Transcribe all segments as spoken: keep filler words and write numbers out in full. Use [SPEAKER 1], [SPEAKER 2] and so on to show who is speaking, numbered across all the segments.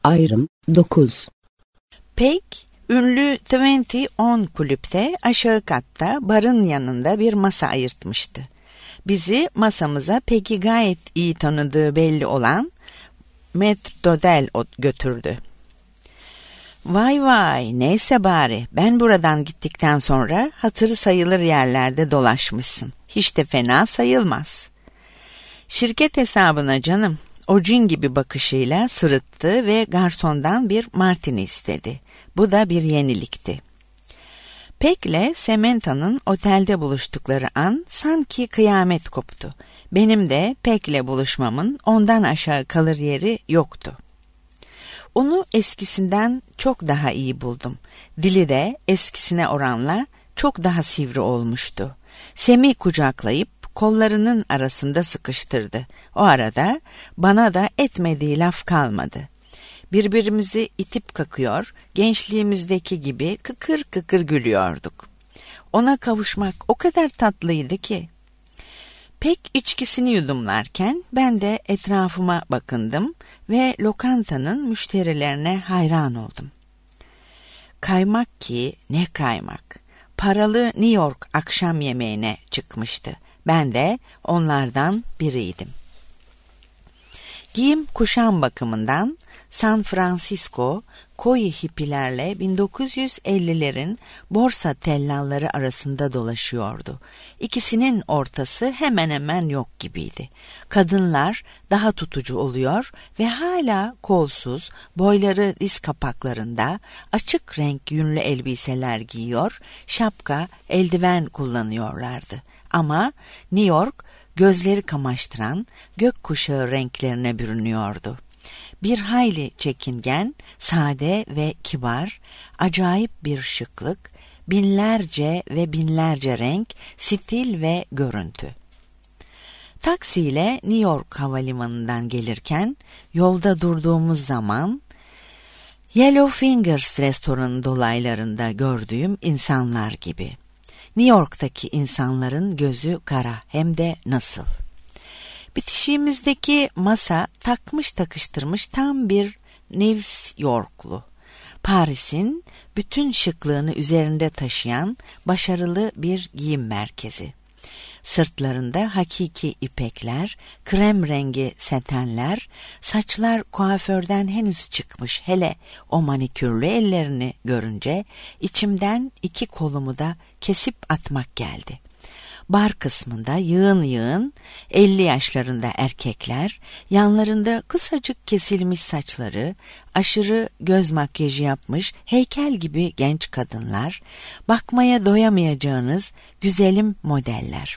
[SPEAKER 1] Ayrım dokuz.
[SPEAKER 2] Peg, ünlü yirmi on kulüpte aşağı katta barın yanında bir masa ayırtmıştı. Bizi masamıza Peg'i gayet iyi tanıdığı belli olan Metrodel götürdü. Vay vay, neyse bari, ben buradan gittikten sonra hatırı sayılır yerlerde dolaşmışsın. Hiç de fena sayılmaz. Şirket hesabına canım, o cin gibi bakışıyla sırıttı ve garsondan bir martini istedi. Bu da bir yenilikti. Peg'le Samantha'nın otelde buluştukları an sanki kıyamet koptu. Benim de Peg'le buluşmamın ondan aşağı kalır yeri yoktu. Onu eskisinden çok daha iyi buldum. Dili de eskisine oranla çok daha sivri olmuştu. Sem'i kucaklayıp kollarının arasında sıkıştırdı. O arada bana da etmediği laf kalmadı. Birbirimizi itip kakıyor, gençliğimizdeki gibi kıkır kıkır gülüyorduk. Ona kavuşmak o kadar tatlıydı ki. Peg içkisini yudumlarken ben de etrafıma bakındım ve lokantanın müşterilerine hayran oldum. Kaymak ki ne kaymak. Paralı New York akşam yemeğine çıkmıştı. Ben de onlardan biriydim. Giyim kuşam bakımından San Francisco, koyu hippilerle bin dokuz yüz ellilerin borsa tellalları arasında dolaşıyordu. İkisinin ortası hemen hemen yok gibiydi. Kadınlar daha tutucu oluyor ve hala kolsuz, boyları diz kapaklarında açık renk yünlü elbiseler giyiyor, şapka, eldiven kullanıyorlardı. Ama New York gözleri kamaştıran gökkuşağı renklerine bürünüyordu. Bir hayli çekingen, sade ve kibar, acayip bir şıklık, binlerce ve binlerce renk, stil ve görüntü. Taksiyle New York Havalimanı'ndan gelirken yolda durduğumuz zaman Yellow Fingers restoranı dolaylarında gördüğüm insanlar gibi. New York'taki insanların gözü kara, hem de nasıl. Bitişiğimizdeki masa takmış takıştırmış tam bir New Yorklu. Paris'in bütün şıklığını üzerinde taşıyan başarılı bir giyim merkezi. Sırtlarında hakiki ipekler, krem rengi setenler, saçlar kuaförden henüz çıkmış, hele o manikürlü ellerini görünce içimden iki kolumu da kesip atmak geldi. Bar kısmında yığın yığın elli yaşlarında erkekler, yanlarında kısacık kesilmiş saçları, aşırı göz makyajı yapmış heykel gibi genç kadınlar, bakmaya doyamayacağınız güzelim modeller.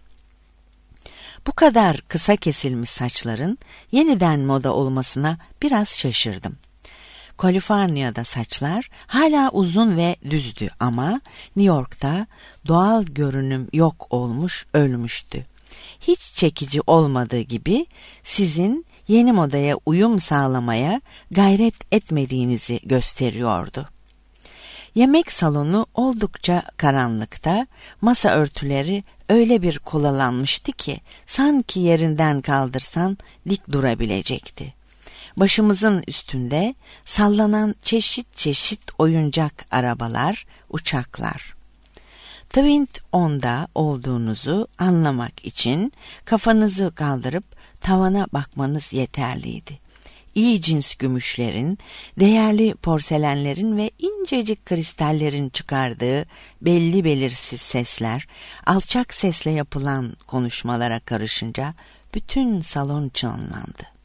[SPEAKER 2] Bu kadar kısa kesilmiş saçların yeniden moda olmasına biraz şaşırdım. Kaliforniya'da saçlar hala uzun ve düzdü ama New York'ta doğal görünüm yok olmuş, ölmüştü. Hiç çekici olmadığı gibi sizin yeni modaya uyum sağlamaya gayret etmediğinizi gösteriyordu. Yemek salonu oldukça karanlıkta, masa örtüleri öyle bir kolalanmıştı ki sanki yerinden kaldırsan dik durabilecekti. Başımızın üstünde sallanan çeşit çeşit oyuncak arabalar, uçaklar. Twin onda olduğunuzu anlamak için kafanızı kaldırıp tavana bakmanız yeterliydi. İyi cins gümüşlerin, değerli porselenlerin ve incecik kristallerin çıkardığı belli belirsiz sesler, alçak sesle yapılan konuşmalara karışınca bütün salon çınlandı.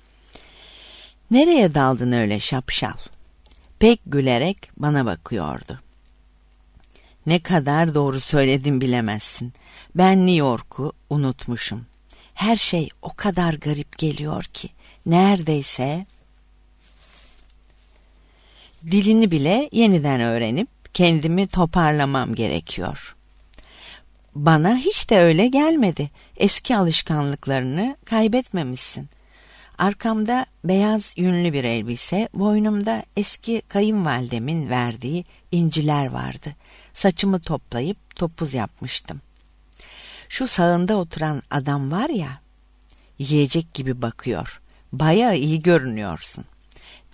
[SPEAKER 2] "Nereye daldın öyle şapşal?" Pek gülerek bana bakıyordu. "Ne kadar doğru söyledim bilemezsin. Ben New York'u unutmuşum. Her şey o kadar garip geliyor ki neredeyse dilini bile yeniden öğrenip kendimi toparlamam gerekiyor." "Bana hiç de öyle gelmedi. Eski alışkanlıklarını kaybetmemişsin." Arkamda beyaz yünlü bir elbise, boynumda eski kayınvalidemin verdiği inciler vardı. Saçımı toplayıp topuz yapmıştım. Şu sağında oturan adam var ya, yiyecek gibi bakıyor. Bayağı iyi görünüyorsun.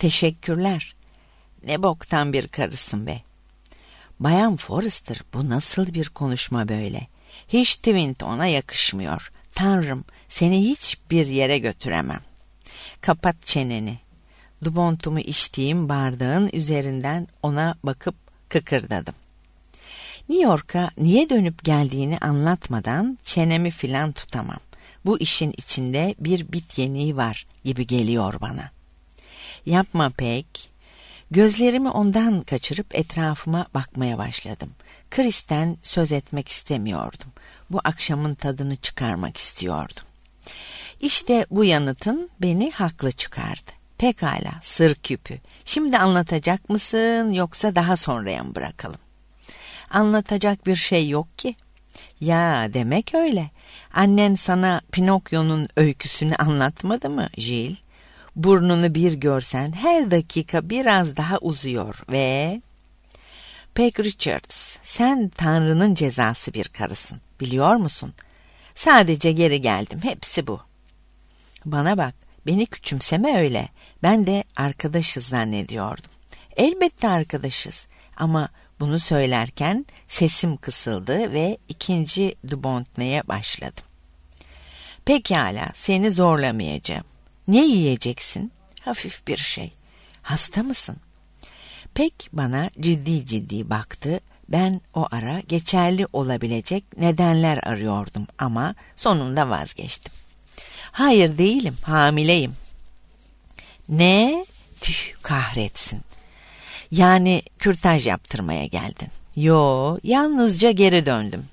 [SPEAKER 2] Teşekkürler. Ne boktan bir karısın be. Bayan Forrester, bu nasıl bir konuşma böyle? Hiç Twinton'a yakışmıyor. Tanrım, seni hiçbir yere götüremem. Kapat çeneni. Dubont'umu içtiğim bardağın üzerinden ona bakıp kıkırdadım. New York'a niye dönüp geldiğini anlatmadan çenemi filan tutamam. Bu işin içinde bir bit yeniği var gibi geliyor bana. Yapma pek. Gözlerimi ondan kaçırıp etrafıma bakmaya başladım. Chris'ten söz etmek istemiyordum. Bu akşamın tadını çıkarmak istiyordum. İşte bu yanıtın beni haklı çıkardı. Pekala, sır küpü. Şimdi anlatacak mısın yoksa daha sonraya mı bırakalım? Anlatacak bir şey yok ki. Ya demek öyle. Annen sana Pinokyo'nun öyküsünü anlatmadı mı Jill? Burnunu bir görsen her dakika biraz daha uzuyor ve... Peg Richards, sen Tanrı'nın cezası bir karısın, biliyor musun? Sadece geri geldim, hepsi bu. Bana bak, beni küçümseme öyle. Ben de arkadaşız zannediyordum. Elbette arkadaşız ama bunu söylerken sesim kısıldı ve ikinci Dubont'neye başladım. Pekala, seni zorlamayacağım. Ne yiyeceksin? Hafif bir şey. Hasta mısın? Pek bana ciddi ciddi baktı. Ben o ara geçerli olabilecek nedenler arıyordum ama sonunda vazgeçtim. Hayır değilim, hamileyim. Ne? Tüh, kahretsin. Yani kürtaj yaptırmaya geldin. Yo, yalnızca geri döndüm.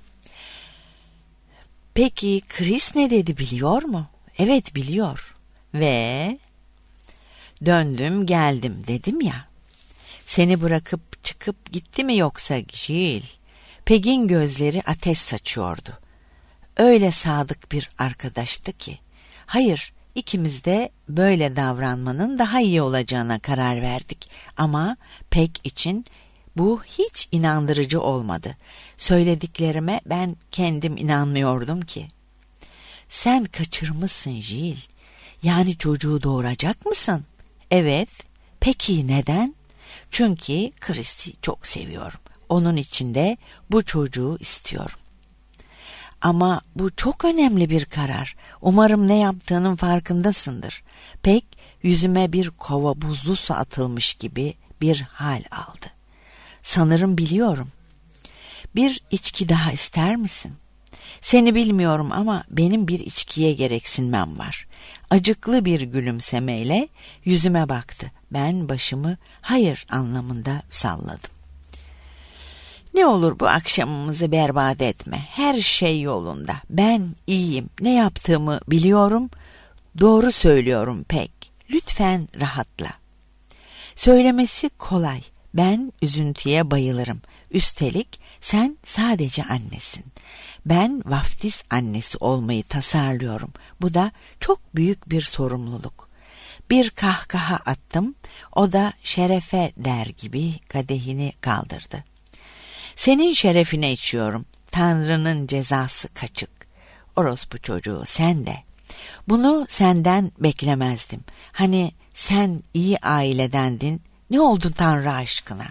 [SPEAKER 2] Peki Chris ne dedi biliyor mu? Evet biliyor. Ve döndüm geldim dedim ya. Seni bırakıp çıkıp gitti mi yoksa Jill? Peg'in gözleri ateş saçıyordu. Öyle sadık bir arkadaştı ki. Hayır, ikimiz de böyle davranmanın daha iyi olacağına karar verdik. Ama Peg için bu hiç inandırıcı olmadı. Söylediklerime ben kendim inanmıyordum ki. Sen kaçırmışsın Jill. Yani çocuğu doğuracak mısın? Evet. Peki neden? Çünkü Chris'i çok seviyorum. Onun için de bu çocuğu istiyorum. Ama bu çok önemli bir karar. Umarım ne yaptığının farkındasındır. Pek yüzüme bir kova buzlu su atılmış gibi bir hal aldı. Sanırım biliyorum. Bir içki daha ister misin? Seni bilmiyorum ama benim bir içkiye gereksinmem var. Acıklı bir gülümsemeyle yüzüme baktı. Ben başımı hayır anlamında salladım. Ne olur bu akşamımızı berbat etme. Her şey yolunda. Ben iyiyim. Ne yaptığımı biliyorum. Doğru söylüyorum Peg. Lütfen rahatla. Söylemesi kolay. Ben üzüntüye bayılırım. Üstelik sen sadece annesin. Ben vaftiz annesi olmayı tasarlıyorum. Bu da çok büyük bir sorumluluk. Bir kahkaha attım. O da şerefe der gibi kadehini kaldırdı. Senin şerefine içiyorum. Tanrı'nın cezası kaçık. Orospu çocuğu sen de. Bunu senden beklemezdim. Hani sen iyi ailedendin. Ne oldu Tanrı aşkına?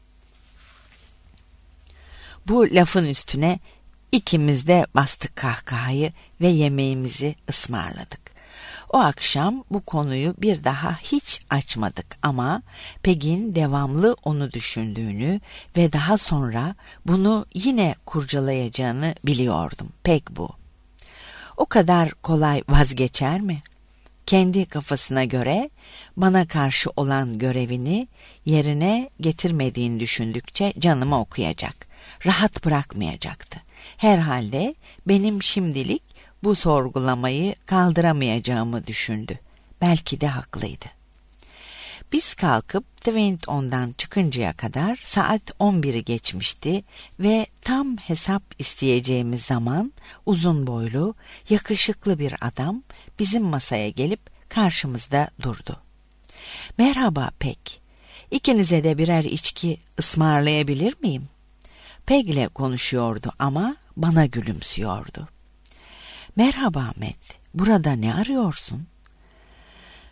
[SPEAKER 2] Bu lafın üstüne ikimiz de bastık kahkahayı ve yemeğimizi ısmarladık. O akşam bu konuyu bir daha hiç açmadık ama Peg'in devamlı onu düşündüğünü ve daha sonra bunu yine kurcalayacağını biliyordum. Peg bu. O kadar kolay vazgeçer mi? Kendi kafasına göre bana karşı olan görevini yerine getirmediğini düşündükçe canımı okuyacak. Rahat bırakmayacaktı. Herhalde benim şimdilik bu sorgulamayı kaldıramayacağımı düşündü. Belki de haklıydı. Biz kalkıp Twinton'dan çıkıncaya kadar saat on biri geçmişti ve tam hesap isteyeceğimiz zaman uzun boylu, yakışıklı bir adam bizim masaya gelip karşımızda durdu. Merhaba Peg. İkinize de birer içki ısmarlayabilir miyim? Peg'le konuşuyordu ama bana gülümsüyordu. Merhaba Matt, burada ne arıyorsun?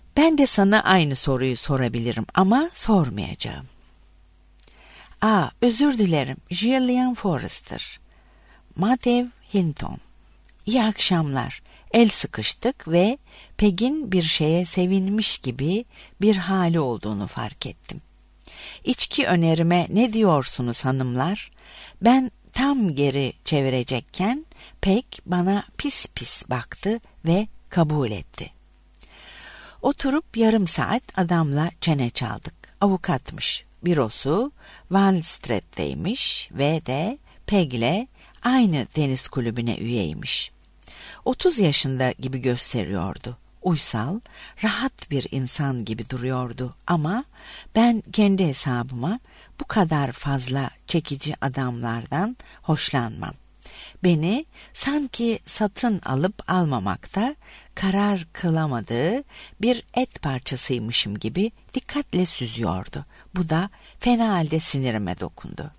[SPEAKER 2] Ben de sana aynı soruyu sorabilirim ama sormayacağım. Aa, özür dilerim. Gillian Forrester. Madev Hinton. İyi akşamlar. El sıkıştık ve Peg'in bir şeye sevinmiş gibi bir hali olduğunu fark ettim. İçki önerime ne diyorsunuz hanımlar? Ben tam geri çevirecekken Peg bana pis pis baktı ve kabul etti. Oturup yarım saat adamla çene çaldık. Avukatmış. Bürosu Wall Street'teymiş ve de Peg'le aynı tenis kulübüne üyeymiş. otuz yaşında gibi gösteriyordu. Uysal, rahat bir insan gibi duruyordu ama ben kendi hesabıma bu kadar fazla çekici adamlardan hoşlanmam. Beni sanki satın alıp almamakta karar kılamadığı bir et parçasıymışım gibi dikkatle süzüyordu. Bu da fena halde sinirime dokundu.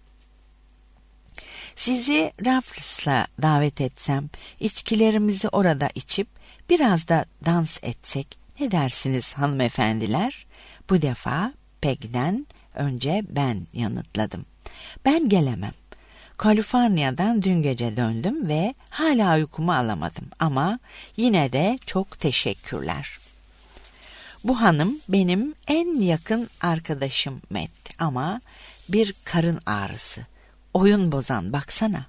[SPEAKER 2] Sizi Raffles'la davet etsem, içkilerimizi orada içip biraz da dans etsek ne dersiniz hanımefendiler? Bu defa Peg'den önce ben yanıtladım. Ben gelemem. Kaliforniya'dan dün gece döndüm ve hala uykumu alamadım ama yine de çok teşekkürler. Bu hanım benim en yakın arkadaşım Matt ama bir karın ağrısı. Oyun bozan baksana.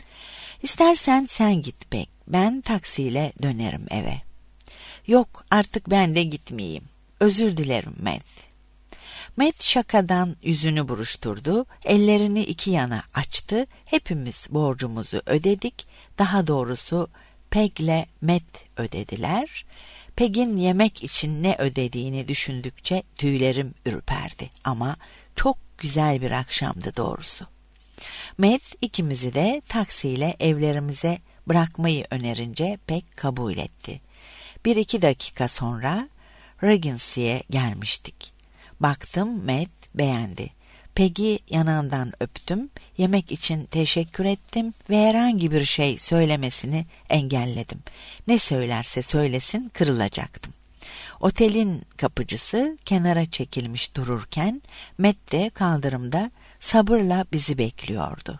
[SPEAKER 2] İstersen sen git Peg. Ben taksiyle dönerim eve. Yok artık ben de gitmeyeyim. Özür dilerim Matt. Matt şakadan yüzünü buruşturdu. Ellerini iki yana açtı. Hepimiz borcumuzu ödedik. Daha doğrusu Peg'le Matt ödediler. Peg'in yemek için ne ödediğini düşündükçe tüylerim ürperdi. Ama çok güzel bir akşamdı doğrusu. Matt ikimizi de taksiyle evlerimize bırakmayı önerince Peg kabul etti. Bir iki dakika sonra Regency'ye gelmiştik. Baktım Matt beğendi. Peg'i yanağından öptüm, yemek için teşekkür ettim ve herhangi bir şey söylemesini engelledim. Ne söylerse söylesin kırılacaktım. Otelin kapıcısı kenara çekilmiş dururken Matt de kaldırımda sabırla bizi bekliyordu.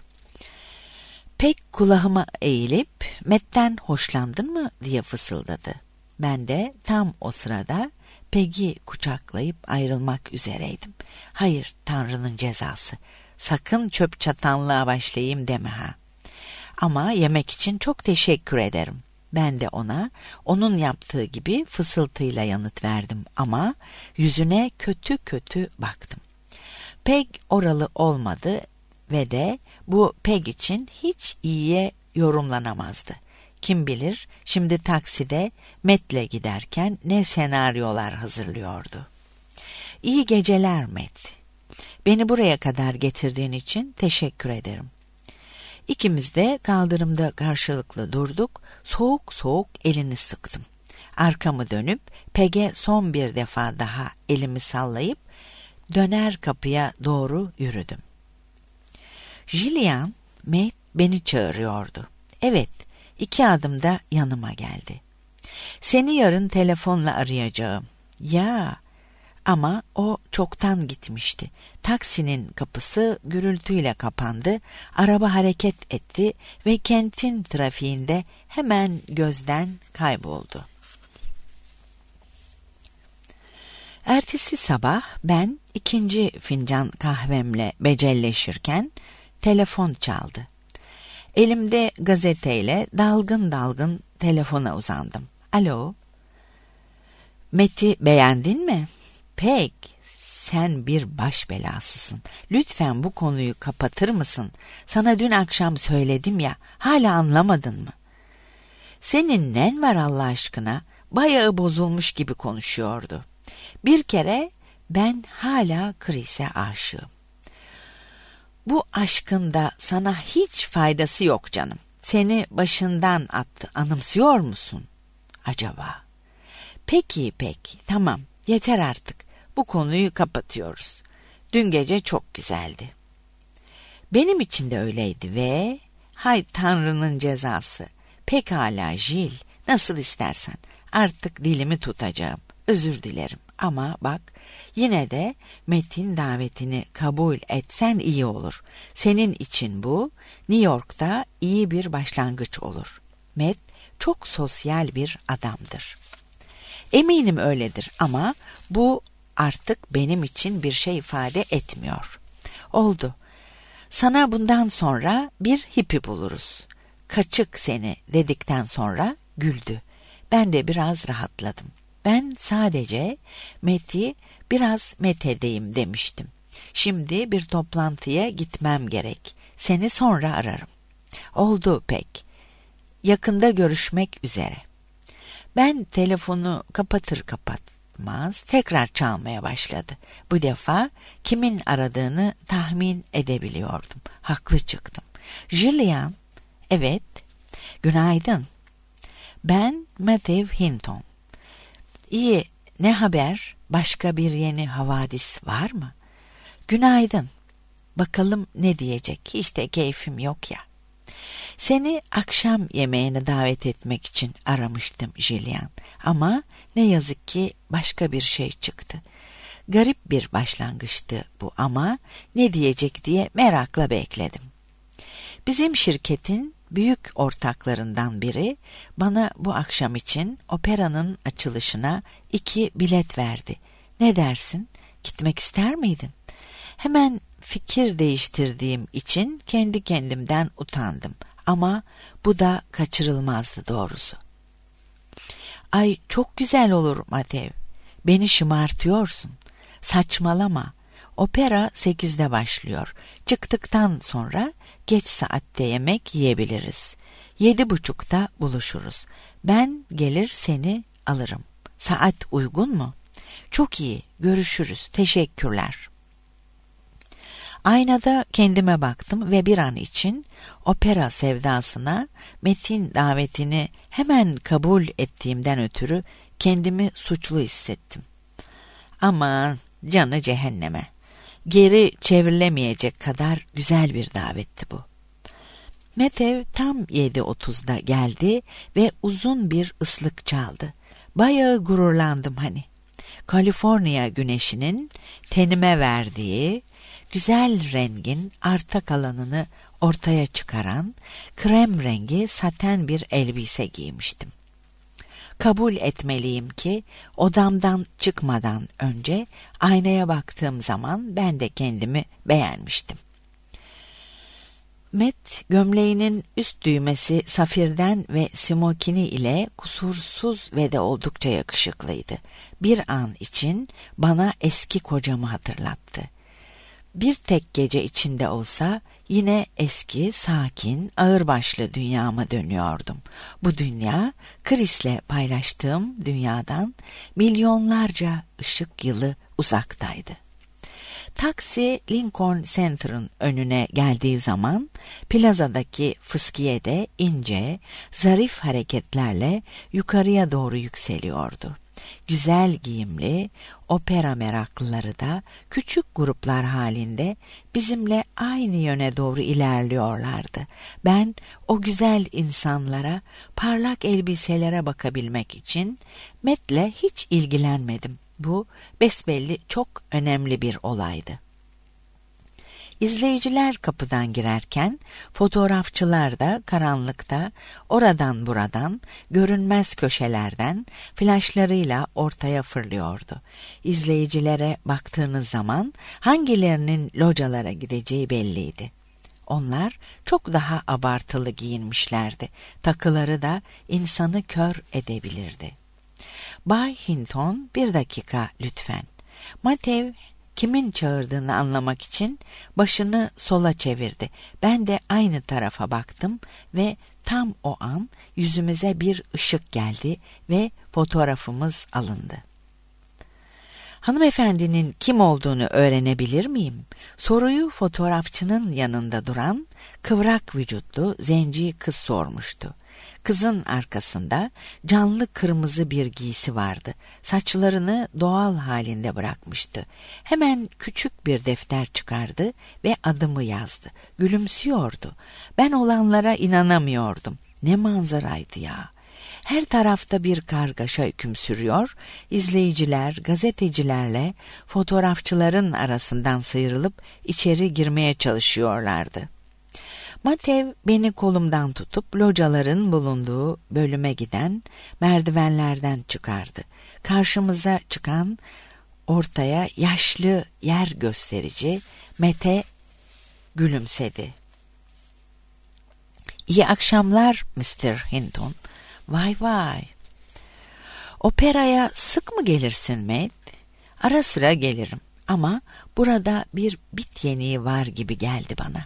[SPEAKER 2] Peg kulağıma eğilip Matt'ten hoşlandın mı diye fısıldadı. Ben de tam o sırada Peg'i kucaklayıp ayrılmak üzereydim. Hayır Tanrı'nın cezası. Sakın çöp çatanlığa başlayayım deme ha. Ama yemek için çok teşekkür ederim. Ben de ona onun yaptığı gibi fısıltıyla yanıt verdim ama yüzüne kötü kötü baktım. Peg oralı olmadı ve de bu Peg için hiç iyiye yorumlanamazdı. Kim bilir şimdi takside Matt'le giderken ne senaryolar hazırlıyordu. İyi geceler Matt. Beni buraya kadar getirdiğin için teşekkür ederim. İkimiz de kaldırımda karşılıklı durduk, soğuk soğuk elini sıktım. Arkamı dönüp Peg'e son bir defa daha elimi sallayıp döner kapıya doğru yürüdüm. Gillian, Matt beni çağırıyordu. Evet, iki adımda yanıma geldi. Seni yarın telefonla arayacağım. Ya, ama o çoktan gitmişti. Taksinin kapısı gürültüyle kapandı, araba hareket etti ve kentin trafiğinde hemen gözden kayboldu. Ertesi sabah ben ikinci fincan kahvemle becelleşirken telefon çaldı. Elimde gazeteyle dalgın dalgın telefona uzandım. Alo. Matt'i beğendin mi? Peg, sen bir baş belasısın. Lütfen bu konuyu kapatır mısın? Sana dün akşam söyledim ya, hala anlamadın mı? Senin nen var Allah aşkına? Bayağı bozulmuş gibi konuşuyordu. Bir kere ben hala Chris'e aşığım. Bu aşkın da sana hiç faydası yok canım. Seni başından attı. Anımsıyor musun? Acaba? Peki peki, tamam, yeter artık. Bu konuyu kapatıyoruz. Dün gece çok güzeldi. Benim için de öyleydi ve hay Tanrı'nın cezası. Pekala Jill, nasıl istersen. Artık dilimi tutacağım. özür dilerim. Ama bak, yine de Matt'in davetini kabul etsen iyi olur. Senin için bu New York'ta iyi bir başlangıç olur. Matt çok sosyal bir adamdır. Eminim öyledir ama bu artık benim için bir şey ifade etmiyor. Oldu. Sana bundan sonra bir hippi buluruz. Kaçık seni dedikten sonra güldü. Ben de biraz rahatladım. Ben sadece Matt'i biraz methedeyim demiştim. Şimdi bir toplantıya gitmem gerek. Seni sonra ararım. Oldu pek. Yakında görüşmek üzere. Ben telefonu kapatır kapatmaz tekrar çalmaya başladı. Bu defa kimin aradığını tahmin edebiliyordum. Haklı çıktım. Julian, evet, günaydın. Ben Matthew Hinton. İyi, ne haber? Başka bir yeni havadis var mı? Günaydın. Bakalım ne diyecek? Hiç de keyfim yok ya. Seni akşam yemeğine davet etmek için aramıştım Julian. Ama ne yazık ki başka bir şey çıktı. Garip bir başlangıçtı bu ama ne diyecek diye merakla bekledim. Bizim şirketin büyük ortaklarından biri bana bu akşam için operanın açılışına iki bilet verdi. Ne dersin? Gitmek ister miydin? Hemen fikir değiştirdiğim için kendi kendimden utandım. Ama bu da kaçırılmazdı doğrusu. Ay çok güzel olur Matev. Beni şımartıyorsun. Saçmalama. Opera sekizde başlıyor. Çıktıktan sonra geç saatte yemek yiyebiliriz. Yedi buçukta buluşuruz. Ben gelir seni alırım. Saat uygun mu? Çok iyi. Görüşürüz. Teşekkürler. Aynada kendime baktım ve bir an için opera sevdasına Matt'in davetini hemen kabul ettiğimden ötürü kendimi suçlu hissettim. Aman canı cehenneme. Geri çevrilemeyecek kadar güzel bir davetti bu. Matthew tam yedi otuzda geldi ve uzun bir ıslık çaldı. Bayağı gururlandım hani. Kaliforniya güneşinin tenime verdiği güzel rengin arta kalanını ortaya çıkaran krem rengi saten bir elbise giymiştim. Kabul etmeliyim ki odamdan çıkmadan önce aynaya baktığım zaman ben de kendimi beğenmiştim. Matt gömleğinin üst düğmesi safirden ve smokini ile kusursuz ve de oldukça yakışıklıydı. Bir an için bana eski kocamı hatırlattı. Bir tek gece içinde olsa yine eski, sakin, ağırbaşlı dünyama dönüyordum. Bu dünya, Chris'le paylaştığım dünyadan milyonlarca ışık yılı uzaktaydı. Taksi Lincoln Center'ın önüne geldiği zaman plazadaki fıskiyede ince, zarif hareketlerle yukarıya doğru yükseliyordu. Güzel giyimli opera meraklıları da küçük gruplar halinde bizimle aynı yöne doğru ilerliyorlardı. Ben o güzel insanlara, parlak elbiselere bakabilmek için Matt'le hiç ilgilenmedim. Bu besbelli çok önemli bir olaydı. İzleyiciler kapıdan girerken fotoğrafçılar da karanlıkta oradan buradan görünmez köşelerden flaşlarıyla ortaya fırlıyordu. İzleyicilere baktığınız zaman hangilerinin localara gideceği belliydi. Onlar çok daha abartılı giyinmişlerdi. Takıları da insanı kör edebilirdi. Bay Hinton, bir dakika lütfen. Matev kimin çağırdığını anlamak için başını sola çevirdi. Ben de aynı tarafa baktım ve tam o an yüzümüze bir ışık geldi ve fotoğrafımız alındı. Hanımefendinin kim olduğunu öğrenebilir miyim? Soruyu fotoğrafçının yanında duran kıvrak vücutlu zenci kız sormuştu. Kızın arkasında canlı kırmızı bir giysi vardı. Saçlarını doğal halinde bırakmıştı. Hemen küçük bir defter çıkardı ve adımı yazdı. Gülümsüyordu. Ben olanlara inanamıyordum. Ne manzaraydı ya. Her tarafta bir kargaşa hüküm sürüyor, izleyiciler gazetecilerle fotoğrafçıların arasından sıyrılıp içeri girmeye çalışıyorlardı. Matev beni kolumdan tutup locaların bulunduğu bölüme giden merdivenlerden çıkardı. Karşımıza çıkan ortaya yaşlı yer gösterici Mete gülümsedi. "İyi akşamlar mister Hinton." "Vay vay. Operaya sık mı gelirsin Matt?" "Ara sıra gelirim ama burada bir bit yeniği var gibi geldi bana."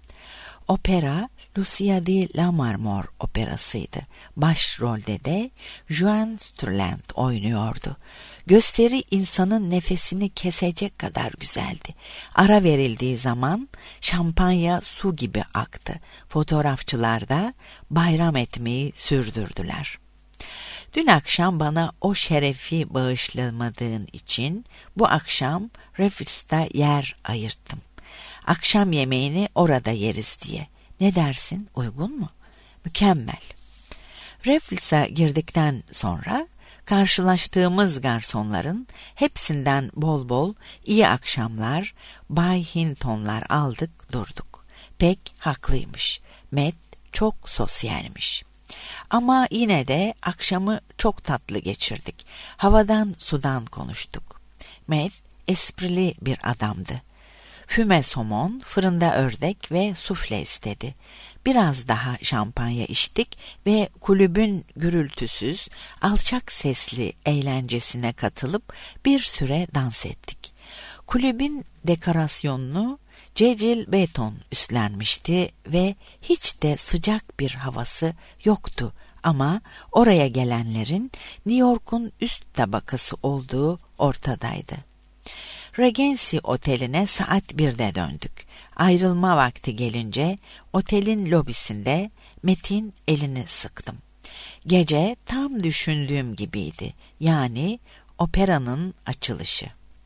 [SPEAKER 2] Opera Lucia di Lammermoor operasıydı. Başrolde de Joan Sutherland oynuyordu. Gösteri insanın nefesini kesecek kadar güzeldi. Ara verildiği zaman şampanya su gibi aktı. Fotoğrafçılar da bayram etmeyi sürdürdüler. "Dün akşam bana o şerefi bağışlamadığın için bu akşam Raffles'ta yer ayırttım. Akşam yemeğini orada yeriz diye. Ne dersin, uygun mu?" "Mükemmel." Raffles'a girdikten sonra karşılaştığımız garsonların hepsinden bol bol iyi akşamlar, Bay Hintonlar aldık durduk. Pek haklıymış. Matt çok sosyalmiş. Ama yine de akşamı çok tatlı geçirdik. Havadan sudan konuştuk. Matt esprili bir adamdı. Füme somon, fırında ördek ve sufle istedi. Biraz daha şampanya içtik ve kulübün gürültüsüz, alçak sesli eğlencesine katılıp bir süre dans ettik. Kulübün dekorasyonunu Cecil Beton üstlenmişti ve hiç de sıcak bir havası yoktu ama oraya gelenlerin New York'un üst tabakası olduğu ortadaydı. Regency Oteli'ne saat birde döndük. Ayrılma vakti gelince otelin lobisinde Matt'in elini sıktım. Gece tam düşündüğüm gibiydi. Yani operanın açılışı.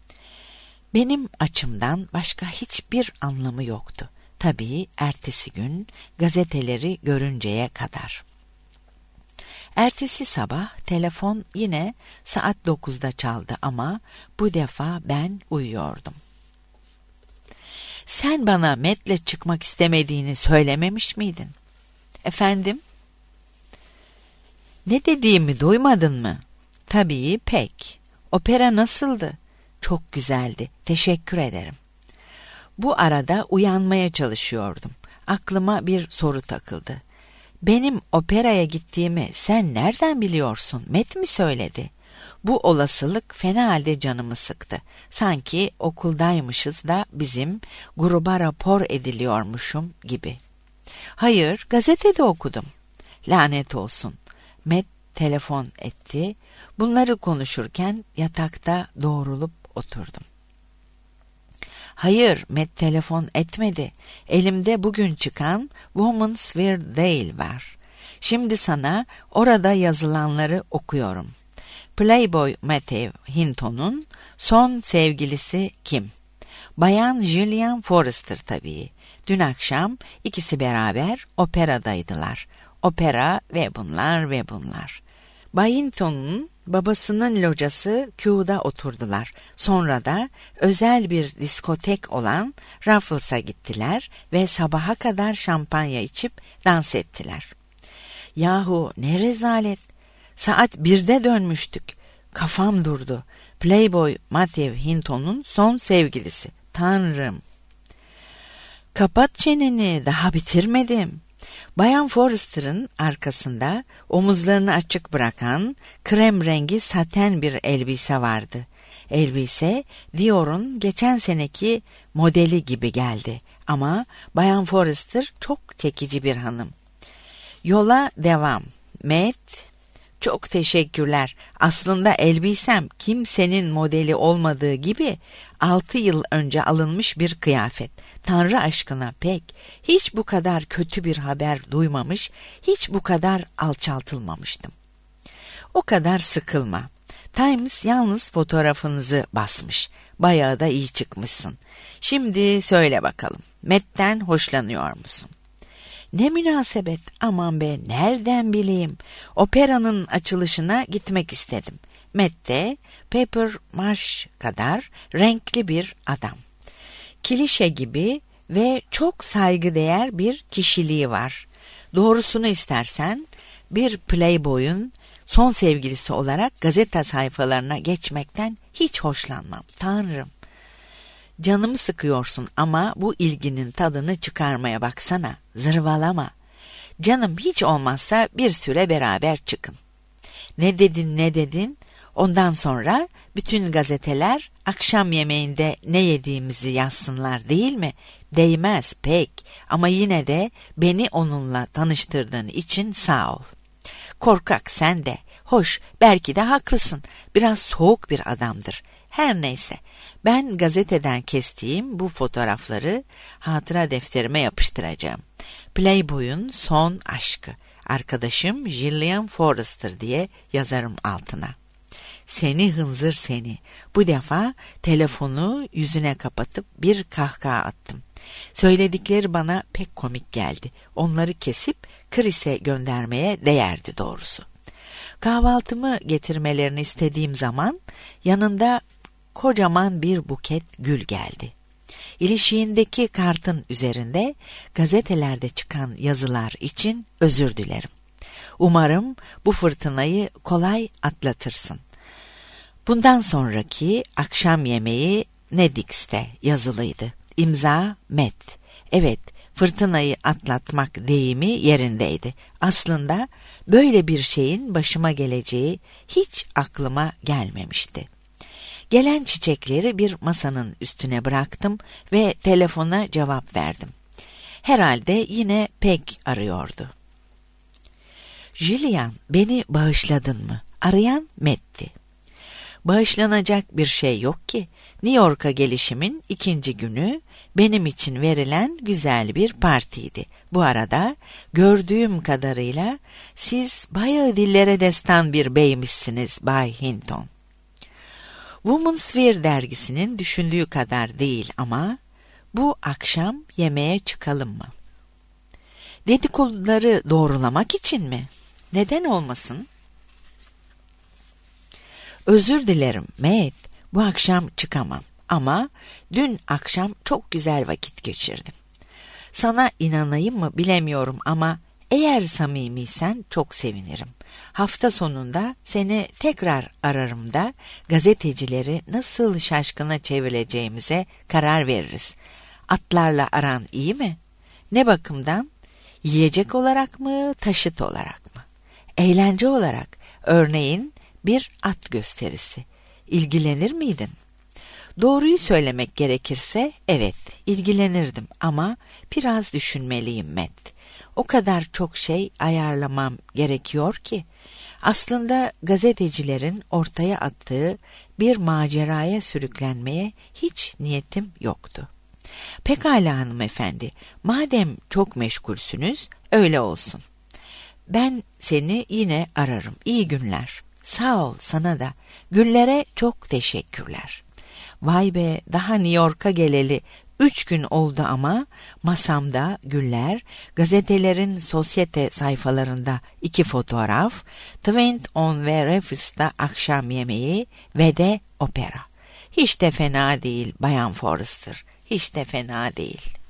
[SPEAKER 2] Benim açımdan başka hiçbir anlamı yoktu. Tabii ertesi gün gazeteleri görünceye kadar. Ertesi sabah telefon yine saat dokuzda çaldı ama bu defa ben uyuyordum. "Sen bana Matt'le çıkmak istemediğini söylememiş miydin?" "Efendim?" "Ne dediğimi duymadın mı?" "Tabii pek. Opera nasıldı?" "Çok güzeldi. Teşekkür ederim." Bu arada uyanmaya çalışıyordum. Aklıma bir soru takıldı. "Benim operaya gittiğimi sen nereden biliyorsun? Matt mi söyledi?" Bu olasılık fena halde canımı sıktı. Sanki okuldaymışız da bizim gruba rapor ediliyormuşum gibi. "Hayır, gazetede okudum." "Lanet olsun." Matt telefon etti. Bunları konuşurken yatakta doğrulup oturdum. "Hayır, Matt telefon etmedi. Elimde bugün çıkan Woman's Wear Daily var. Şimdi sana orada yazılanları okuyorum. Playboy Matthew Hinton'un son sevgilisi kim? Bayan Gillian Forrester tabii. Dün akşam ikisi beraber operadaydılar. Opera ve bunlar ve bunlar. Bay Hinton'un babasının locası Q'da oturdular. Sonra da özel bir diskotek olan Raffles'a gittiler ve sabaha kadar şampanya içip dans ettiler. Yahu ne rezalet. Saat birde dönmüştük. Kafam durdu. Playboy Matthew Hinton'un son sevgilisi. Tanrım. Kapat çeneni, daha bitirmedim. Bayan Forrester'ın arkasında omuzlarını açık bırakan krem rengi saten bir elbise vardı. Elbise Dior'un geçen seneki modeli gibi geldi ama Bayan Forrester çok çekici bir hanım. Yola devam. Matt, çok teşekkürler. Aslında elbisem kimsenin modeli olmadığı gibi altı yıl önce alınmış bir kıyafet. Tanrı aşkına pek, hiç bu kadar kötü bir haber duymamış, hiç bu kadar alçaltılmamıştım. O kadar sıkılma. Times yalnız fotoğrafınızı basmış. Bayağı da iyi çıkmışsın. Şimdi söyle bakalım, Matt'ten hoşlanıyor musun? Ne münasebet, aman be, nereden bileyim. Operanın açılışına gitmek istedim. Matt de Pepper Marsh kadar renkli bir adam. Klişe gibi ve çok saygıdeğer bir kişiliği var. Doğrusunu istersen bir playboy'un son sevgilisi olarak gazete sayfalarına geçmekten hiç hoşlanmam. Tanrım. Canımı sıkıyorsun ama bu ilginin tadını çıkarmaya baksana. Zırvalama. Canım, hiç olmazsa bir süre beraber çıkın. Ne dedin ne dedin? Ondan sonra bütün gazeteler akşam yemeğinde ne yediğimizi yazsınlar değil mi? Değmez pek, ama yine de beni onunla tanıştırdığın için sağ ol. Korkak sen de. Hoş, belki de haklısın. Biraz soğuk bir adamdır. Her neyse, ben gazeteden kestiğim bu fotoğrafları hatıra defterime yapıştıracağım. Playboy'un son aşkı. Arkadaşım Gillian Forrester diye yazarım altına. Seni hınzır seni. Bu defa telefonu yüzüne kapatıp bir kahkaha attım. Söyledikleri bana pek komik geldi. Onları kesip Chris'e göndermeye değerdi doğrusu. Kahvaltımı getirmelerini istediğim zaman yanında kocaman bir buket gül geldi. İlişiğindeki kartın üzerinde gazetelerde çıkan yazılar için özür dilerim. Umarım bu fırtınayı kolay atlatırsın. Bundan sonraki akşam yemeği Nedix'te yazılıydı. İmza Matt. Evet, fırtınayı atlatmak deyimi yerindeydi. Aslında böyle bir şeyin başıma geleceği hiç aklıma gelmemişti. Gelen çiçekleri bir masanın üstüne bıraktım ve telefona cevap verdim. Herhalde yine Peg arıyordu. Gillian, beni bağışladın mı? Arayan Matt'ti. Bağışlanacak bir şey yok ki. New York'a gelişimin ikinci günü benim için verilen güzel bir partiydi. Bu arada gördüğüm kadarıyla siz bayağı dillere destan bir beymişsiniz Bay Hinton. Woman's Wear dergisinin düşündüğü kadar değil ama bu akşam yemeğe çıkalım mı? Dedikoduları doğrulamak için mi? Neden olmasın? Özür dilerim Matt, bu akşam çıkamam ama dün akşam çok güzel vakit geçirdim. Sana inanayım mı bilemiyorum ama eğer samimiysen çok sevinirim. Hafta sonunda seni tekrar ararım da gazetecileri nasıl şaşkına çevireceğimize karar veririz. Atlarla aran iyi mi? Ne bakımdan? Yiyecek olarak mı, taşıt olarak mı? Eğlence olarak, örneğin bir at gösterisi. İlgilenir miydin? Doğruyu söylemek gerekirse evet, ilgilenirdim ama biraz düşünmeliyim Matt. O kadar çok şey ayarlamam gerekiyor ki. Aslında gazetecilerin ortaya attığı bir maceraya sürüklenmeye hiç niyetim yoktu. Pekala hanımefendi, madem çok meşgulsünüz, öyle olsun. Ben seni yine ararım. İyi günler. Sağ ol, sana da. Güllere çok teşekkürler. Vay be, daha New York'a geleli üç gün oldu ama masamda güller, gazetelerin sosyete sayfalarında iki fotoğraf, Twain On ve Refus'ta akşam yemeği ve de opera. Hiç de fena değil Bayan Forrester, hiç de fena değil.